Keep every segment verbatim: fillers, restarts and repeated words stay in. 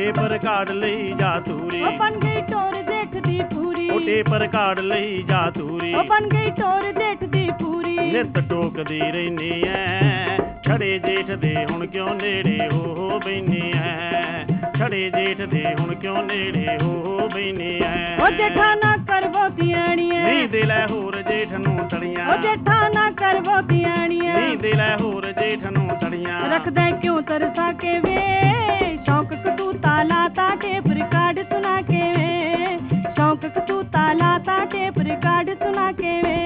tape record ਲਈ ਜਾ ਤੂਰੀ ਉਹ ਬਣ ਗਈ ਟੋਰ ਜੇਠ ਦੀ ਪੂਰੀ ਉਹ ਟੇਪ ਰਿਕਾਰਡ ਲਈ ਜਾ ਤੂਰੀ ਉਹ ਬਣ ਗਈ ਟੋਰ ਜੇਠ ਦੀ ਪੂਰੀ ਨਿੱਤ ਟੋਕਦੀ ਰਹਿਨੀ ਐ ਛੜੇ ਜੇਠ ਦੇ ਹੁਣ ਕਿਉਂ ਨੇੜੇ ਹੋ ਬੈਨੀ ਐ ਛੜੇ ਜੇਠ ਦੇ ਹੁਣ ਕਿਉਂ ਨੇੜੇ ਹੋ ਬੈਨੀ ਐ ਉਹ ਜੇਠਾ ਨਾ ਕਰਵੋ ਧਿਆਣੀਏ ਨੀ ਦੇ ਲੈ ਹੋਰ ਜੇਠ ਨੂੰ ਤੜੀਆਂ ਉਹ ਜੇਠਾ ਨਾ ਕਰਵੋ ਧਿਆਣੀਏ ਨੀ ਦੇ ਲੈ ਹੋਰ ਜੇਠ ਨੂੰ ਤੜੀਆਂ ਰੱਖਦਾ ਕਿਉਂ ਤਰਸਾ ਕੇ ਵੇ ਸ਼ੌਕ ਕਤੂਤਾ ਲਾਤਾ ਟੇਪ ਰਿਕਾਰਡ ਸੁਣਾ ਕੇ ਵੇ ਸ਼ੌਕ ਕਤੂਤਾ ਲਾਤਾ ਟੇਪ ਰਿਕਾਰਡ ਸੁਣਾ ਕੇ ਵੇ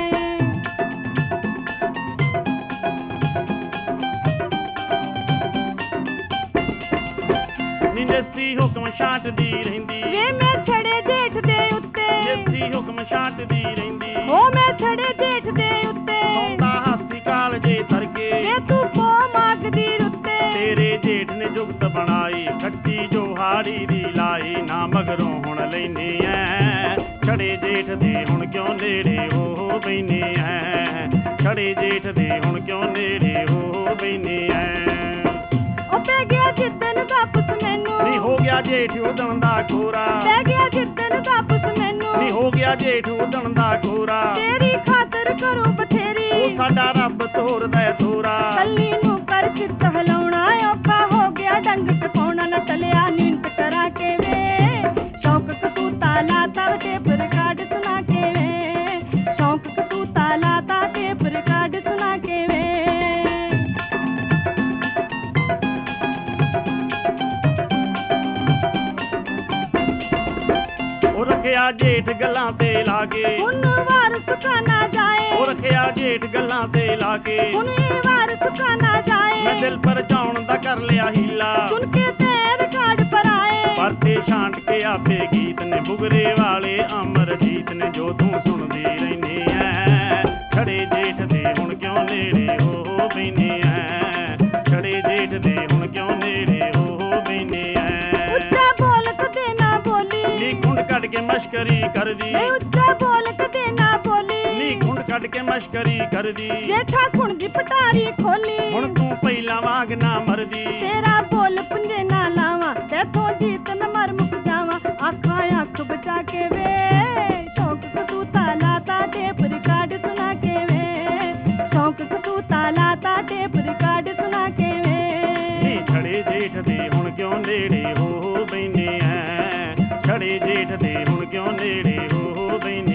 ਨੀ ਨੱਸੀ ਹੁਕਮ ਛਾਂਟਦੀ ਰਹਿੰਦੀ ਵੇ ਮੈਂ ਛੜੇ ਜੇਠ ਦੇ ਉੱਤੇ ਨੱਸੀ ਹੁਕਮ ਛਾਂਟਦੀ ਰਹਿੰਦੀ ਉਹ ਮੈਂ ਛੜੇ ਜੇਠ ਦੇ ਉੱਤੇ ਸੌਂਦਾ ਹਾਸੀ ਕਾਲ ਜੇ ਤਰਕੇ ਵੇ ਤੂੰ ਪੋ ਮੰਗਦੀ ਰੁੱਤੇ ਤੇਰੇ ਜੇਠ ਨੇ ਜੁਗਤ ਬਣਾਈ ਖੱਟੀ ਜੋ ਹਾੜੀ ਦੀ ਲਾਈ ਨਾ ਮਗਰੋਂ ਹੁਣ ਲੈਨੀ ਐ ਛੜੇ ਜੇਠ ਦੇ ਹੁਣ ਕਿਉਂ ਨੇੜੇ ਹੋ ਬੈਨੀ ਐ ਛੜੇ ਜੇਠ ਦੇ ਹੁਣ ਕਿਉਂ ਨੇੜੇ ਹੋ ਬੈਨੀ ਐ ਉਹ ਪੈ ਗਿਆ ਜਿੱਦਨ ਵਾਪਸ ਮੈਨੂੰ ਨੀ ਹੋ ਗਿਆ ਜੇਠ ਉਦਣ ਦਾ ਖੋਰਾ ਪੈ ਗਿਆ ਜਿੱਦਨ ਵਾਪਸ ਮੈਨੂੰ ਨੀ ਹੋ ਗਿਆ ਜੇਠ ਉਦਣ ਦਾ ਖੋਰਾ ਤੇਰੀ ਖਾਤਰ ਕਰੂੰ ਬਥੇਰੀ ਉਹ ਸਾਡਾ ਰੱਬ ਤੋਰਦਾ ਤੋਰਾ ਕੱਲੀ ਨੂੰ ਕਰ ਚਿੱਤ ਹਲਾਉਣਾ ਔਖਾ ਹੋ ਗਿਆ ਡੰਗ ਟਪਾਉਣਾ ਨਾ ਚਲਿਆ ਨੀਂਦ ਕਰਾ ਕੇ ਵੇ ਸ਼ੌਕ ਕਤੂਤਾ ਲਾਤਾ ਟੇਪ ਰਿਕਾਰਡ ਸੁਣਾ ਕੇ ਵੇ ਸ਼ੌਕ ਕਤੂਤਾ ਲਾਤਾ ਟੇਪ ਰਿਕਾਰਡ ਸੁਣਾ ਕੇ ਵੇ ਉਹ ਰੱਖਿਆ ਜੇਠ ਗੱਲਾਂ ਤੇ ਲਾ ਕੇ ਹੁਣ ਵਾਰ ਸੁਕਾ ਨਾ ਜਾਏ ਉਹ ਰੱਖਿਆ ਜੇਠ ਗੱਲਾਂ ਤੇ ਲਾ ਕੇ ਹੁਣ ਇਹ ਵਾਰ ਸੁਕਾ ਨਾ ਜਾਏ ਮੈਂ ਦਿਲ ਪਰਚਾਉਣ ਦਾ ਕਰ ਲਿਆ ਹੀਲਾ ਸੁਣ ਕੇ ਤੇ ਰਿਕਾਰਡ ਪਰ ਆਏ ਪਰਤੇ ਛਾਂਟ ਕੇ ਆਪੇ ਗੀਤ ਨੇ ਬੁਗਰੇ ਵਾਲੇ ਅਮਰਜੀਤ ਨੇ ਜੋ ਤੂੰ ਸੁਣਦੀ ਰਹਿਨੀ ਐ ਛੜੇ ਜੇਠ ਦੇ ਹੁਣ ਕਿਉਂ ਨੇੜੇ ਹੋ ਬੈਨੀ ਐ ਛੜੇ ਜੇਠ ਦੇ ਹੁਣ ਕਿਉਂ ਨੇੜੇ ਹੋ ਬੈਨੀ ਐ ਉੱਚਾ ਬੋਲ ਕਦੇ ਨਾ ਬੋਲੀ ਨੀ ਖੁੰਡ ਕੱਢ ਕੇ ਮਸ਼ਕਰੀ ਕਰਦੀ ਵੇ ਉੱਚਾ ਬੋਲ ਕਦੇ ਨਾ ਬੋਲੀ ਨੀ ਖੁੰਡ ਕੱਢ ਕੇ ਮਸ਼ਕਰੀ ਕਰਦੀ ਜੇਠਾ ਖੁਣ ਦੀ ਪਟਾਰੀ ਖੋਲੀ ਹੁਣ ਤੂੰ ਪਹਿਲਾਂ ਵਾਂਗ ਨਾ ਮਰਦੀ ਤੇਰਾ ਬੋਲ ਪੁੰਜੇ ਨਾ ਲਾਵਾਂ ਤੇਥੋਂ ਜੀਤ ਨ ਮਰ ਮੁੱਕ ਜਾਵਾਂ ਅੱਖਾਂ ਅੱਖ ਬਚਾ ਕੇ ਵੇ ਸ਼ੌਕ ਕਤੂਤਾ ਲਾਤਾ ਟੇਪ ਰਿਕਾਰਡ ਸੁਣਾ ਕੇ ਵੇ ਸ਼ੌਕ ਕਤੂਤਾ ਲਾਤਾ ਟੇਪ ਰਿਕਾਰਡ ਸੁਣਾ ਕੇ ਵੇ ਨੀ ਛੜੇ ਜੇਠ ਦੇ ਹੁਣ ਕਿਉਂ ਨੇੜੇ ਹੋ ਬੈਨੀ ਐ ਛੜੇ ਜੇਠ ਦੇ ਹੁਣ ਕਿਉਂ ਨੇੜੇ ਹੋ ਬੈਨੀ